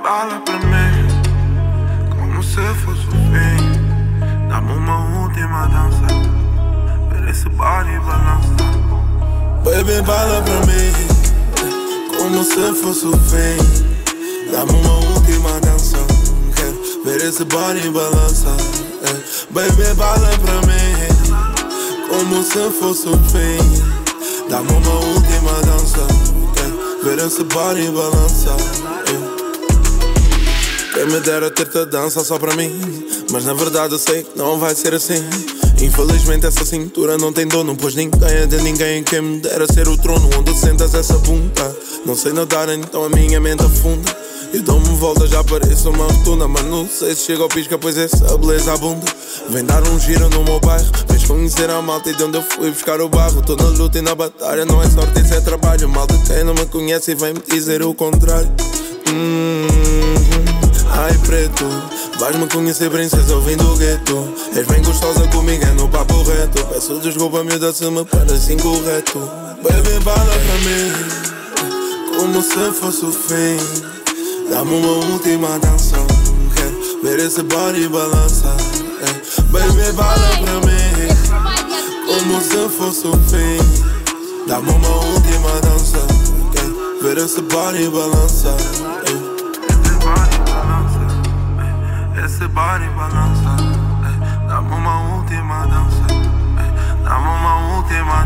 Fala pra mim, como se fosse o fim. Dá-me uma última dança, ver esse body balança. Baby, fala pra mim, como se fosse o fim. Dá-me uma última dança, quero ver esse body balança. Baby, fala pra mim, como se fosse o fim. Dá-me uma última dança, quero ver esse body balança. Quem me dera ter-te a dança só para mim, mas na verdade eu sei que não vai ser assim. Infelizmente essa cintura não tem dono, pois ninguém é de ninguém. Quem me dera ser o trono onde sentas essa bunda. Não sei nadar, então a minha mente afunda. E dou-me volta, já pareço uma rotunda, mas não sei se chega ao pisca, pois essa beleza abunda. Vem dar um giro no meu bairro, vens conhecer a malta e de onde eu fui buscar o barro. Tô na luta e na batalha, não é sorte, isso é trabalho. Malta quem não me conhece e vem-me dizer o contrário. Ai preto, vais-me conhecer princesa ouvindo o gueto. És bem gostosa comigo, é no papo reto. Peço desculpa miúda se me parece incorreto. Baby, fala pra mim, como se fosse o fim. Dá-me uma última dança, quero ver esse body balança. Baby, fala pra mim, como se fosse o fim. Dá-me uma última dança, quero ver esse body balança. Esse body balança, dá-me uma última dança, dá-me uma última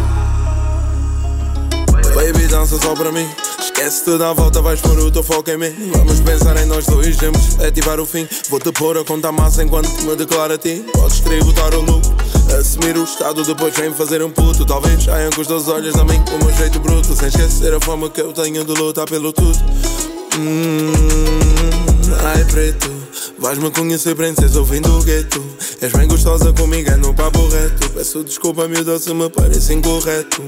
dança. Baby, dança só pra mim, esquece-te da volta, vais pôr o teu foco em mim. Vamos pensar em nós dois, vamos ativar o fim. Vou-te pôr a contar massa enquanto me declaro a ti. Podes tributar o lucro, assumir o estado, depois vem fazer um puto. Talvez saiam com os teus olhos a mim com o meu jeito bruto, sem esquecer a fama que eu tenho de lutar pelo tudo. Ai preto, vais-me conhecer princesa ouvindo o gueto. És bem gostosa comigo, é no papo reto. Peço desculpa miúda se me parece incorreto.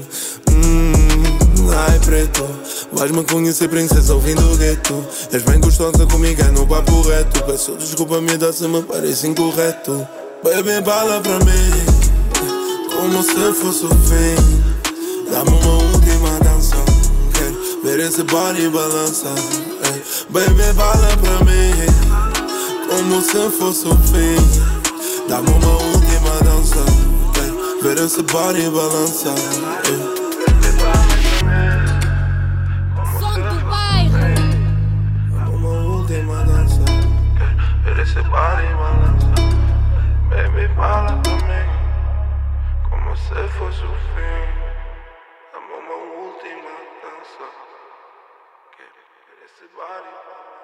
Ai preto, vais-me conhecer princesa ouvindo o gueto. És bem gostosa comigo, é no papo reto. Peço desculpa miúda se me parece incorreto. Baby, fala pra mim, como se fosse o fim. Dá-me uma última dança, quero ver esse body balança. Baby, fala pra mim, como se fosse o fim. Dá-me uma última dança, quero ver esse body balança. Som do bairro. Dá-me uma última dança, quero ver esse body balança. Baby, fala pra mim, como se fosse o fim. Dá-me uma última dança, quero ver esse body balança.